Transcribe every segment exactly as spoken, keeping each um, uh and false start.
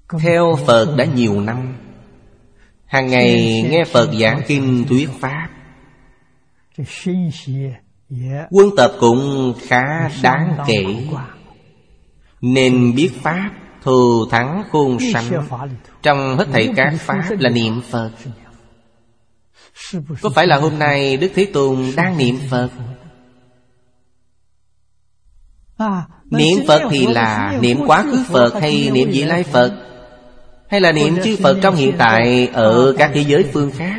theo Phật đã nhiều năm, hàng ngày nghe Phật giảng kinh thuyết pháp. Quân tập cũng khá đáng kể, nên biết pháp thù thắng khôn sánh. Trong hết thảy các pháp là niệm Phật. Có phải là hôm nay Đức Thế Tôn đang niệm Phật? Niệm Phật thì là niệm quá khứ Phật hay niệm vị lai Phật, hay là niệm chư Phật trong hiện tại ở các thế giới phương khác?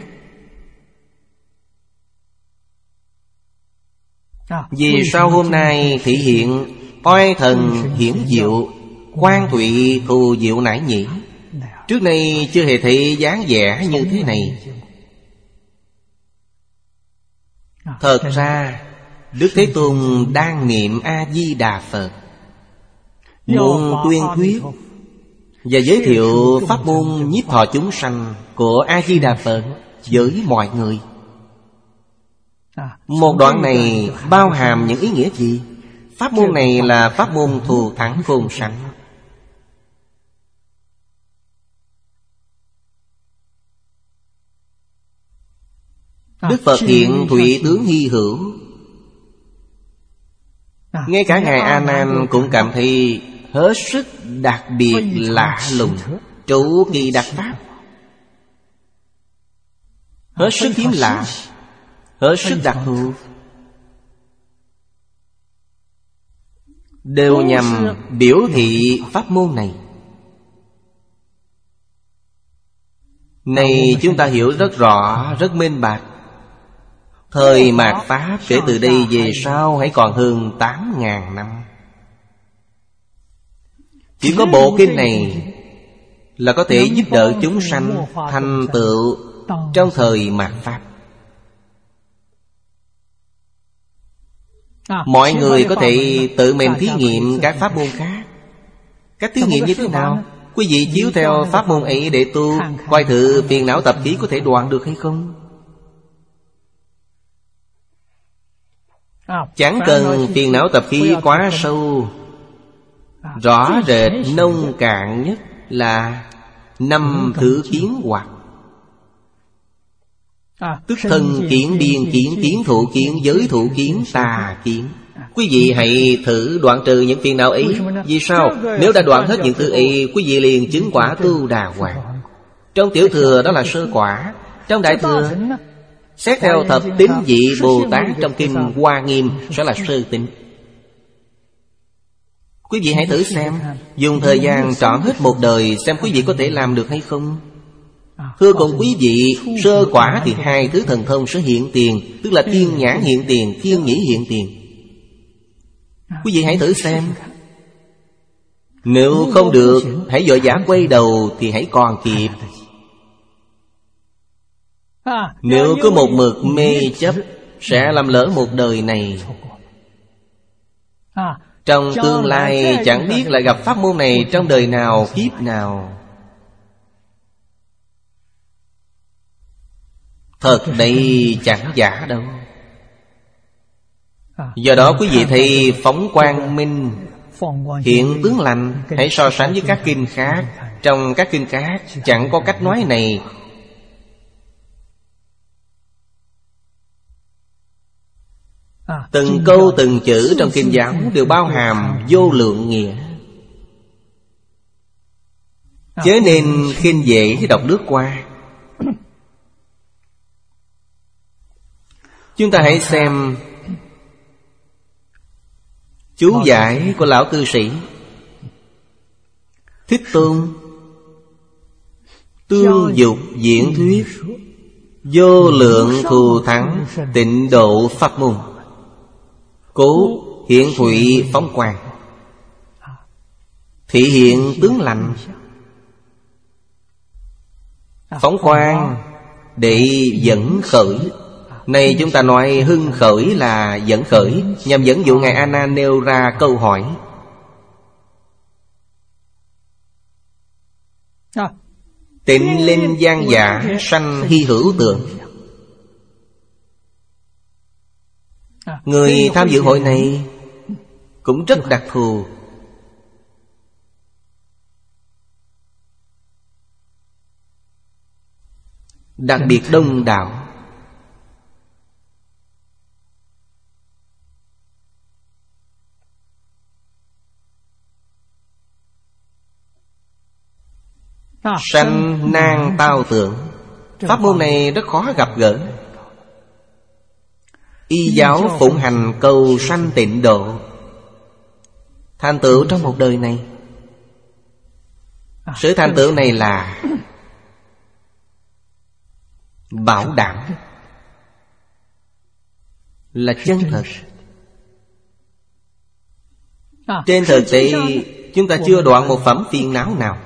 Vì sao hôm nay thị hiện oai thần hiển diệu, quan thụy thù diệu nải nhĩ? Trước nay chưa hề thấy dáng vẻ như thế này. Thật ra Đức Thế Tôn đang niệm A-di-đà Phật, muốn tuyên thuyết và giới thiệu pháp môn nhiếp thọ chúng sanh của A-di-đà Phật với mọi người. Một đoạn này bao hàm những ý nghĩa gì? Pháp môn này là pháp môn thù thắng khôn sánh. Đức Phật hiện thụy tướng hy hữu. Ngay cả Ngài A Nan cũng cảm thấy hết sức đặc biệt lạ lùng, trụ kỳ đặc pháp, hết sức hiếm lạ, hết sức đặc thù, đều nhằm biểu thị pháp môn này. Này chúng ta hiểu rất rõ, rất minh bạch. Thời mạt Pháp kể từ đây về sau hãy còn hơn tám ngàn năm. Chỉ có bộ kinh này là có thể giúp đỡ chúng sanh thành tựu trong thời mạt Pháp. Mọi người có thể tự mình thí nghiệm các pháp môn khác. Các thí nghiệm như thế nào? Quý vị chiếu theo pháp môn ấy để tu, coi thử phiền não tập khí có thể đoạn được hay không. Chẳng cần phiền não tập khí quá sâu, rõ rệt nông cạn nhất là năm thứ kiến hoặc, tức thân kiến, điên kiến, kiến thụ kiến, giới thụ kiến, tà kiến. Quý vị hãy thử đoạn trừ những phiền não ấy. Vì sao? Nếu đã đoạn hết những thứ ấy, quý vị liền chứng quả Tu Đà Hoàng. Trong Tiểu Thừa đó là sơ quả, trong Đại Thừa xét theo thập tín vị Bồ Tát trong kinh Hoa Nghiêm sẽ là sơ tín. Quý vị hãy thử xem, dùng thời gian trọn hết một đời xem quý vị có thể làm được hay không. Thưa cùng quý vị, sơ quả thì hai thứ thần thông sẽ hiện tiền, tức là thiên nhãn hiện tiền, thiên nhĩ hiện tiền. Quý vị hãy thử xem. Nếu không được, hãy vội vã quay đầu thì hãy còn kịp. Nếu có một mực mê chấp, sẽ làm lỡ một đời này. Trong tương lai chẳng biết lại gặp pháp môn này trong đời nào, kiếp nào. Thật đây chẳng giả đâu. Do đó quý vị thấy phóng quang minh, hiện tướng lành, hãy so sánh với các kinh khác. Trong các kinh khác chẳng có cách nói này. Từng câu từng chữ trong kinh giáo đều bao hàm vô lượng nghĩa, chớ nên khinh dễ đọc lướt qua. Chúng ta hãy xem chú giải của lão cư sĩ Thích Tôn tương dục diễn thuyết vô lượng thù thắng tịnh độ pháp môn, cố hiện thụy phóng quang, thị hiện tướng lành. Phóng quang để dẫn khởi. Này chúng ta nói hưng khởi là dẫn khởi, nhằm dẫn dụ Ngài A Nan nêu ra câu hỏi. Tịnh linh gian giả sanh hy hữu tượng. Người tham dự hội này cũng rất đặc thù. đặc biệt đông đảo. Sanh nan tao tưởng. Pháp môn này rất khó gặp gỡ. Y giáo phụng hành cầu sanh tịnh độ, thành tựu trong một đời này. Sự thành tựu này là bảo đảm, là chân thật. Trên thực tế chúng ta chưa đoạn một phẩm phiền não nào.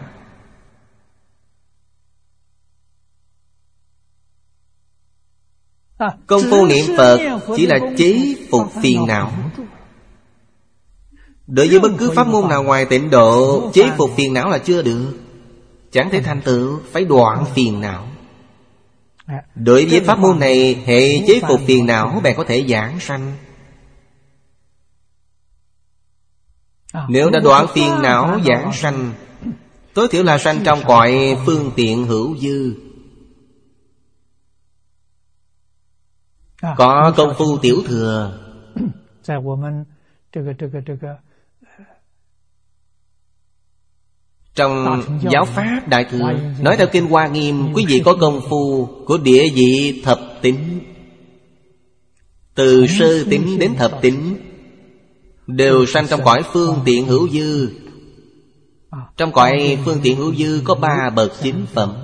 Công phu niệm Phật chỉ là chế phục phiền não. Đối với bất cứ pháp môn nào ngoài tịnh độ, chế phục phiền não là chưa được. Chẳng thể thành tựu, phải đoạn phiền não. Đối với pháp môn này, hệ chế phục phiền não bèn có thể giảng sanh. Nếu đã đoạn phiền não giảng sanh, tối thiểu là sanh trong cõi phương tiện hữu dư. Có công phu tiểu thừa. Trong giáo pháp Đại Thừa nói theo Kinh Hoa Nghiêm, quý vị có công phu của địa vị thập tính, từ sơ tính đến thập tính, đều sanh trong cõi phương tiện hữu dư. Trong cõi phương tiện hữu dư có ba bậc chính phẩm.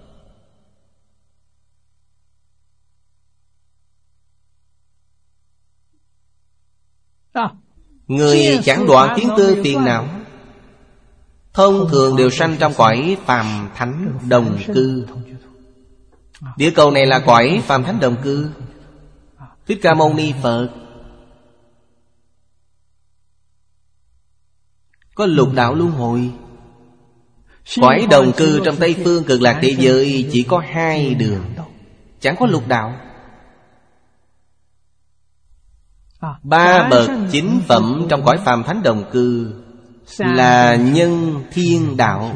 Người chẳng đoạn kiến tư phiền não, thông thường đều sanh trong cõi phàm thánh đồng cư. Địa cầu này là cõi phàm thánh đồng cư. Thích Ca Mâu Ni Phật có lục đạo luân hồi. Cõi đồng cư trong Tây Phương Cực Lạc thế giới chỉ có hai đường, chẳng có lục đạo. Ba bậc chính phẩm trong cõi phàm thánh đồng cư là nhân thiên đạo.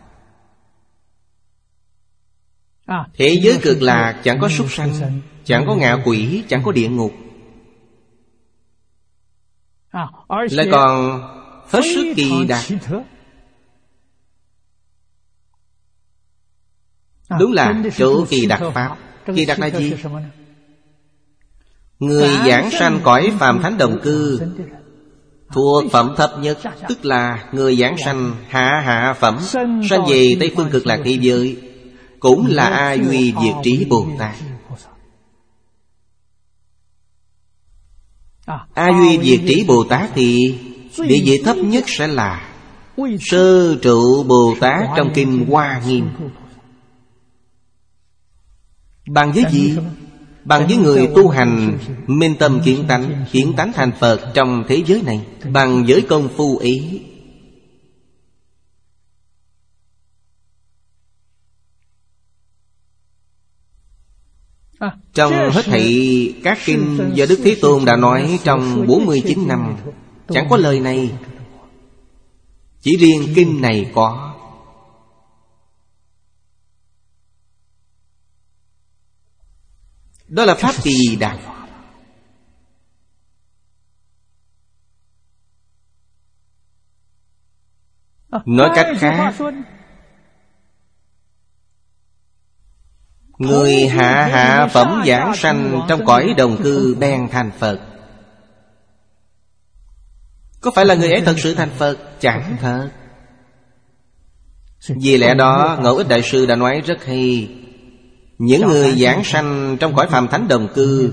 Thế giới Cực Lạc chẳng có súc sanh, chẳng có ngạ quỷ, chẳng có địa ngục, lại còn hết sức kỳ đặc. Đúng là chỗ kỳ đặc pháp. Kỳ đặc là gì? Người giảng sanh cõi phàm thánh đồng cư thuộc phẩm thấp nhất, tức là người giảng sanh hạ hạ phẩm, sanh về Tây Phương Cực Lạc thế giới, cũng là A Duy Diệt Trí Bồ Tát. A Duy Diệt Trí Bồ Tát thì địa vị thấp nhất sẽ là Sơ Trụ Bồ Tát trong Kinh Hoa Nghiêm. Bằng với gì? Bằng với người tu hành minh tâm kiến tánh, kiến tánh thành Phật trong thế giới này. Bằng với công phu ý. Trong hết thảy các kinh do Đức Thế Tôn đã nói trong bốn mươi chín năm, chẳng có lời này. Chỉ riêng kinh này có. Đó là pháp kỳ đặc. Nói cách khác, người hạ hạ phẩm giảng sanh trong cõi đồng cư bèn thành Phật. Có phải là người ấy thật sự thành Phật? Chẳng thật. Vì lẽ đó Ngẫu Ích Đại Sư đã nói rất hay. Những người giảng sanh trong cõi phàm thánh đồng cư,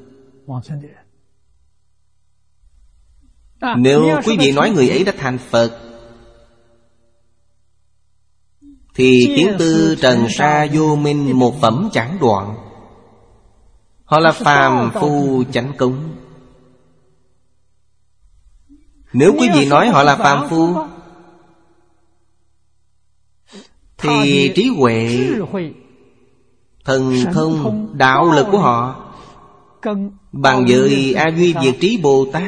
nếu quý vị nói người ấy đã thành Phật, thì kiến tư trần sa vô minh một phẩm chẳng đoạn. Họ là phàm phu chánh cúng. Nếu quý vị nói họ là phàm phu, thì trí huệ, thần thông, đạo lực của họ bằng với A Duy Diệt Trí Bồ Tát.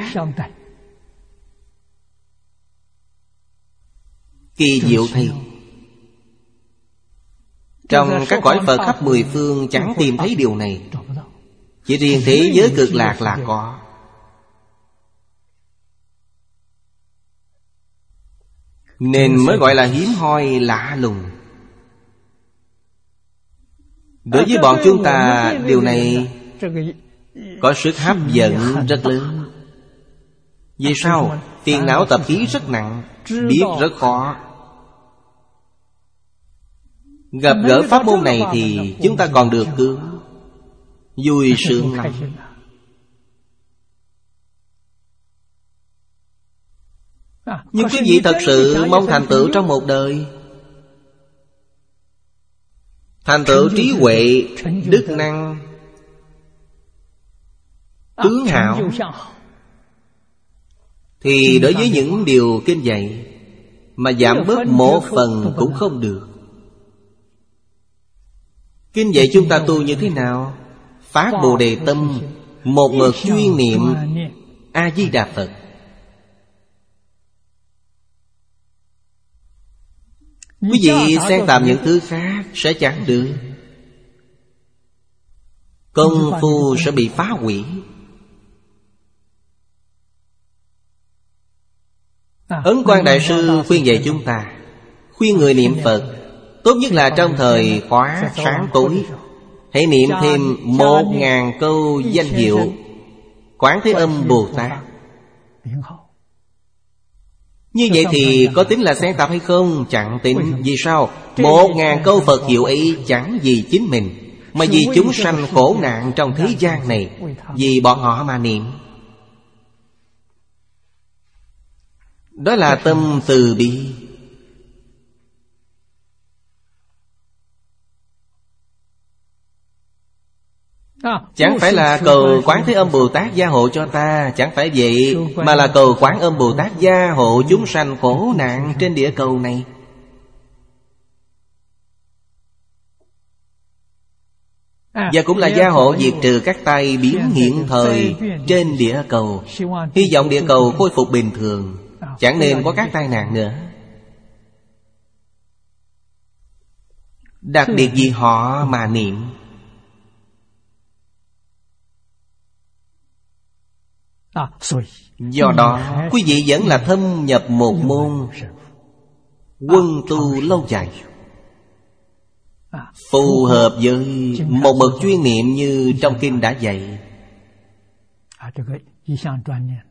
Kỳ diệu thay. Trong các cõi Phật khắp mười phương chẳng tìm thấy điều này. Chỉ riêng thế giới cực lạc là có. Nên mới gọi là hiếm hoi lạ lùng. Đối với bọn chúng ta, điều này có sức hấp dẫn rất lớn. Vì sao? Phiền não tập khí rất nặng, biết rất khó. Gặp gỡ pháp môn này thì chúng ta còn được cứu, vui sướng lắm. Nhưng quý vị thật sự mong thành tựu trong một đời, thành tựu trí huệ, đức năng, tướng hảo, thì đối với những điều kinh dạy mà giảm bớt một phần cũng không được. Kinh dạy chúng ta tu như thế nào? Phát Bồ Đề tâm, một mực chuyên niệm A Di Đà Phật. Quý vị xen tạp những thứ khác sẽ chẳng được. Công phu sẽ bị phá hủy. Ấn Quang Đại Sư khuyên dạy chúng ta, khuyên người niệm Phật tốt nhất là trong thời khóa sáng tối, hãy niệm thêm một ngàn câu danh hiệu Quán Thế Âm Bồ Tát. Như vậy thì có tính là xen tạp hay không? Chẳng tính. Vì sao? Một ngàn câu Phật hiệu ấy chẳng vì chính mình, mà vì chúng sanh khổ nạn trong thế gian này, vì bọn họ mà niệm. Đó là tâm từ bi. Chẳng phải là cầu Quán Thế Âm Bồ Tát gia hộ cho ta, chẳng phải vậy, mà là cầu Quán Âm Bồ Tát gia hộ chúng sanh khổ nạn trên địa cầu này. Và cũng là gia hộ diệt trừ các tai biến hiện thời trên địa cầu. Hy vọng địa cầu khôi phục bình thường, chẳng nên có các tai nạn nữa. Đặc biệt vì họ mà niệm. Do đó quý vị vẫn là thâm nhập một môn, quân tu lâu dài, phù hợp với một bậc chuyên niệm như trong kinh đã dạy.